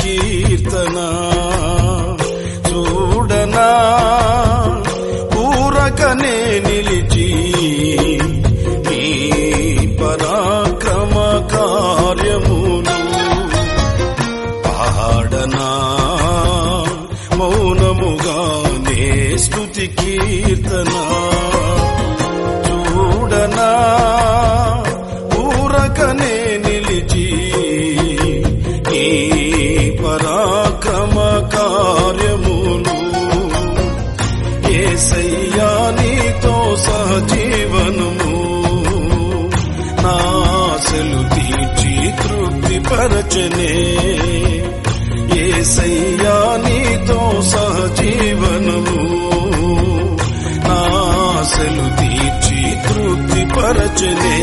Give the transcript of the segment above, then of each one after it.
కీర్తన చూడనా ఊరకనే నిలిచి నీ పరాక్రమ కార్యములు పాడనా మౌనముగానే స్తుతి కీర్తన చూడనా ఊరకనే నిలిచి ఈ పరాక్రమ కార్యములు యేసయ్యా నీతో సహజీవనము నా ఆశలు తీర్చి తృప్తి పరచనే యేసయ్యా నీతో సహజీవనము నా ఆశలు తీర్చి తృప్తి పరచనే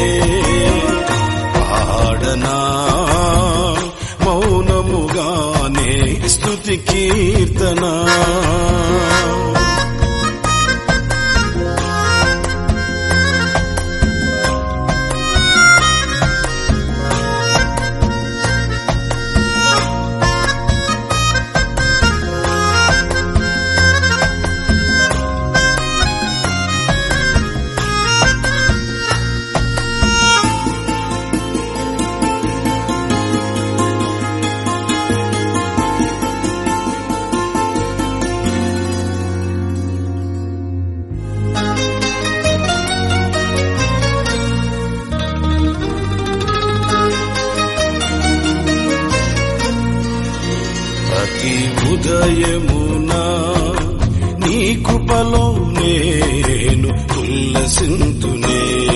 పాడనా మౌనముగానే స్తుతి కీర్తన ప్రతి ఉదయమునా నీ కృపలో నేను ఉల్లసింతునే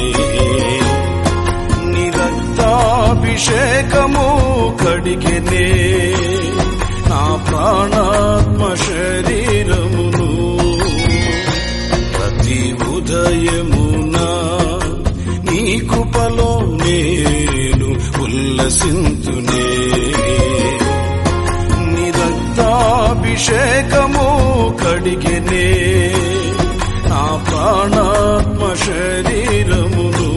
నీ రక్తాభిషేకము కడిగెనే నా ప్రాణాత్మ శరీరమును ప్రతి ఉదయమునా నీ కృపలో నేను ఉల్లసింతునే అభిషేకము కడిగెనే నా ప్రాణాత్మ శరీరమును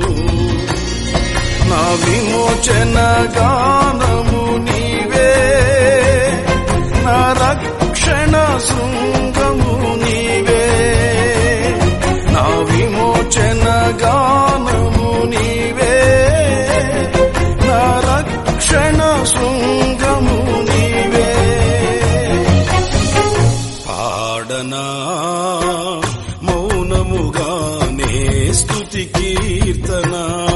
నా విమోచన గానము నీవే నా రక్షణ శృంగము నీవే నా విమోచన గానము నీవే నా రక్షణ శృంగము నీవే పాడనా మౌనముగానే స్తుతి కీర్తన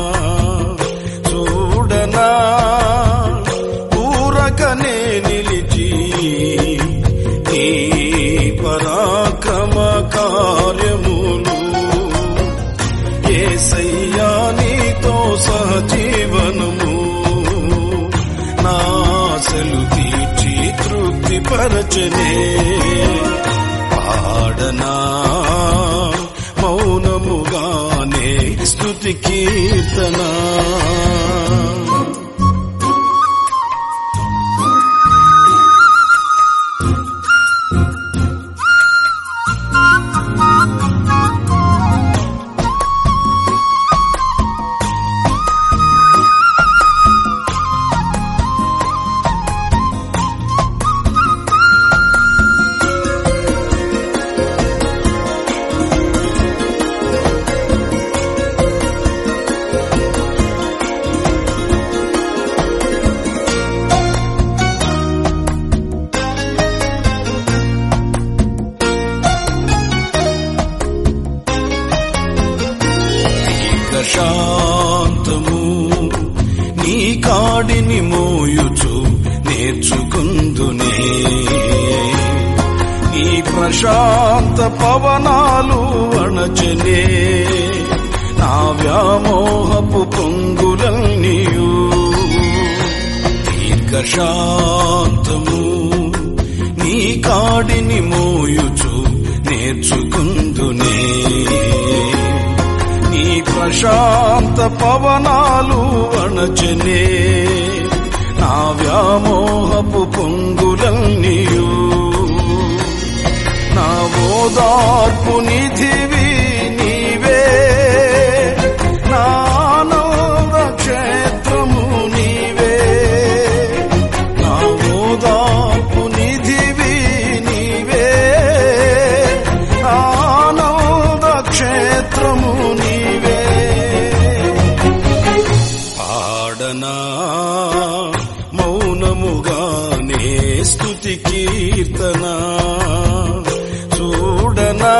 చూడనా ఊరకనే నిలిచి నీ పరాక్రమ కార్యములు యేసయ్యా నీతో సహజీవనము నా ఆశలు తీర్చి తృప్తి పరచనే పాడనా మౌనముగానే స్తుతి కీర్తన శాంతము నీ కాడిని మోయుచు నేర్చుకుందునే నీ ప్రశాంత పవనాలు అణచనే నా వ్యామోహపు పొంగులన్నీయు దీర్ఘశాంతము నీ కాడిని మోయుచు నేర్చుకుందునే నీ ప్రశాంత పవనాలు అణచనే నా వ్యామోహపు పొంగులన్నీయు నా ఓదార్పు నిధివి నీవే నా ఆనంద క్షేత్రము నీవే నా ఓదార్పు కీర్తన చూడనా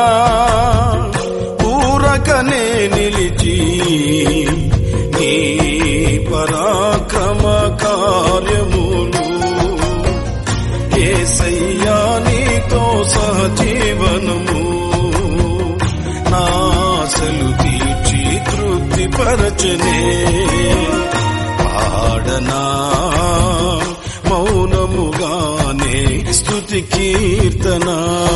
ఊరకనే నిలిచి నీ పరాక్రమ కార్యములు యేసయ్యా నీతో సహజీవనము నాశలు తీర్చి తృప్తిపరచనే పాడనా మౌనముగానే స్తుతి కీర్తన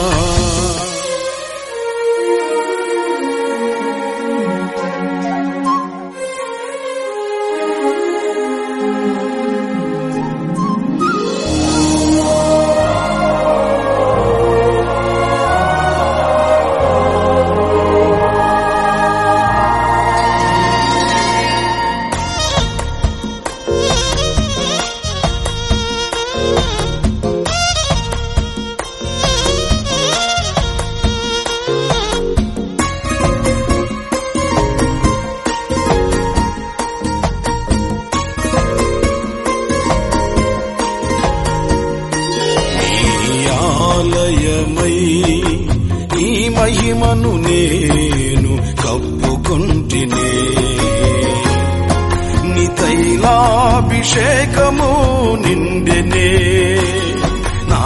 ఈ మహిమను నేను కప్పుకొంటినే నీ తైలాభిషేకము నిండెనే నా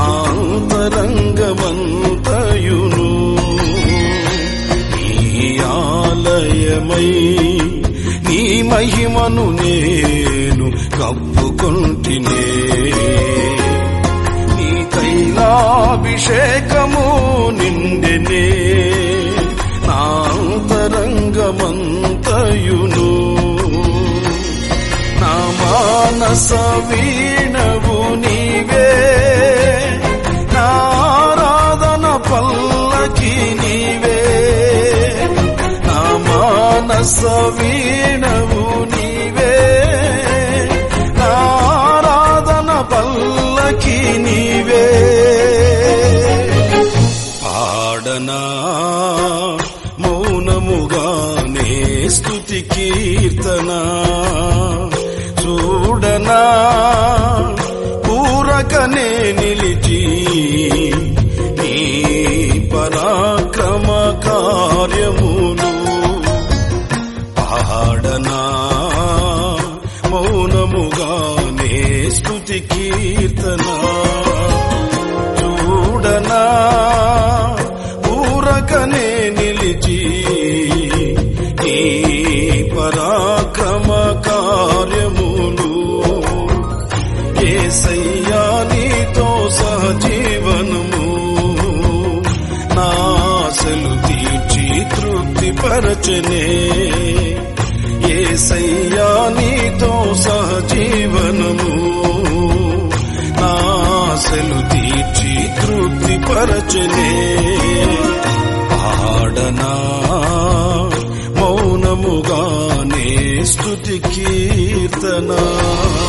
అంతరంగమంతయును నీ ఆలయమై నీ మహిమను నేను కప్పుకొంటినే తైలాభిషేకము నిండెనే నా అంతరంగమంతయును నా మానస వీణవు నీవే నా ఆరాధన పల్లకి నీవే నా మానస వీణవు నీవే నా ఆరాధన పల్లకి నీవే పాడనా మౌనముగానే స్తుతి కీర్తన చూడనా ఊరకనే నిలిచి నీ పరాక్రమ కార్యములు పాడనా మౌనముగానే స్తుతి కీర్తన చూడనా ఊరకనే నిలిచి ఈ పరాక్రమ కార్యములు యేసయ్యా నీతో సహజీవనము నాశలు తీర్చి తృప్తిపరచనే యేసయ్యా నీతో సహజీవనము నాశలు తీర్చి తృప్తిపరచనే పాడనా మౌనముగానే స్తుతి కీర్తన